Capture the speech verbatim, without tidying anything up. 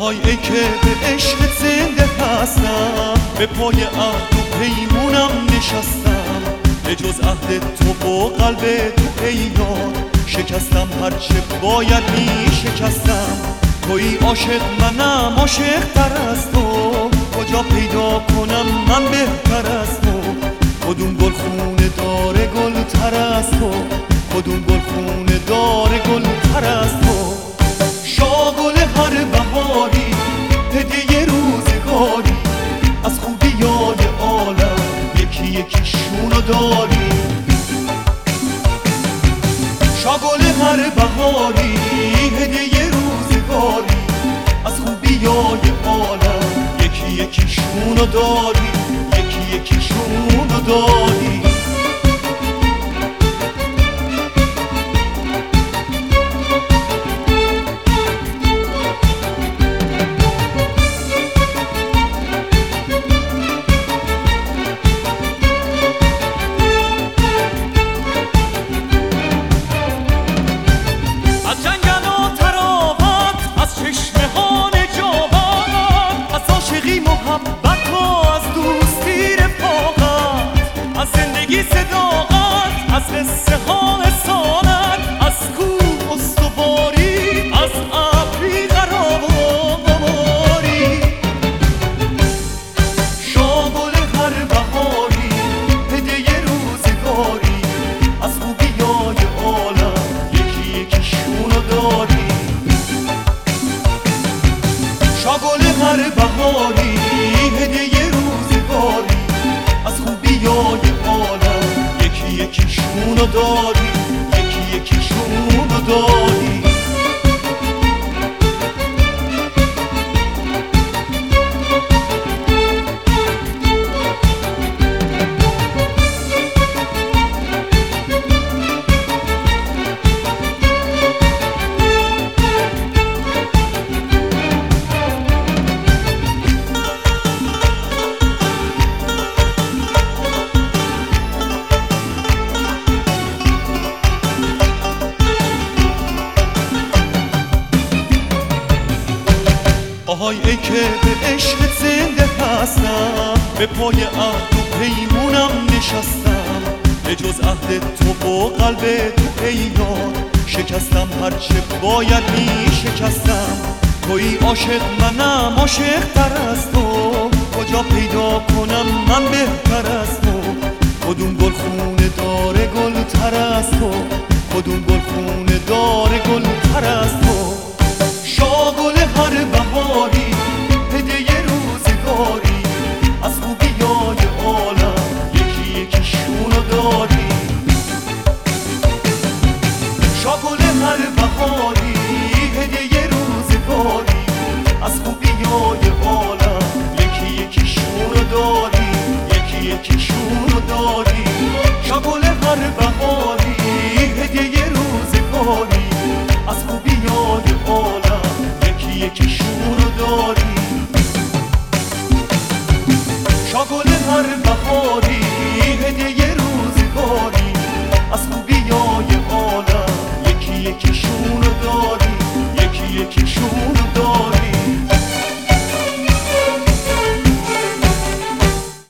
آهای ای که به عشق زنده هستم، به پای عهد و پیمونم نشستم، به جز عهد تو و قلب تو ای یار شکستم هرچه باید می شکستم. توی عاشق منم عاشق تر از تو، کجا پیدا کنم من بهتر از تو؟ کدوم گل خونه داره گل تر از تو؟ کدوم گل خونه داره گل تر از تو؟ شاگل هر بهاری هدیه روزگاری، از خوبیای عالم یکی یکیشونو داری. شاگل هر بهاری هدیه روزگاری، از خوبیای عالم یکی یکیشونو داری، یکی یکیشونو داری. محبت و از دوستی رفاقت، از زندگی صداقت، از قصه ها اصالت، از کوه استواری، از ابری قراری. شاگل هر بهاری هدیه روزگاری، از خوبیای عالم یکی یکیشونو داری. شاگل هر بهاری هدیه روزگاری، از خوبیای عالم یکی یکیشونو داری، یکی یکیشونو داری. آهای ای که به عشق زنده هستم، به پای عهد و پیمونم نشستم، به جز عهد تو و قلب تو ای یار شکستم هرچه باید می شکستم. توی عاشق منم عاشق تر از تو، کجا پیدا کنم من بهتر از تو؟ کدوم گل خونه داره گل تر از تو؟ کدوم گل خونه داره گل تر از تو؟ شاگل هر بهاری هدیه روزگاری، از خوبیای عالم یکی یکیشونو داری. شاگل هر بهاری هدیه روزگاری، از خوبیای عالم یکی یکیشونو داری، یکی یکیشونو داری. شاگل هر بهاری هدیه روزگاری، از خوبیای عالم یکیشونو داری. شاگل هر بهاری هدیه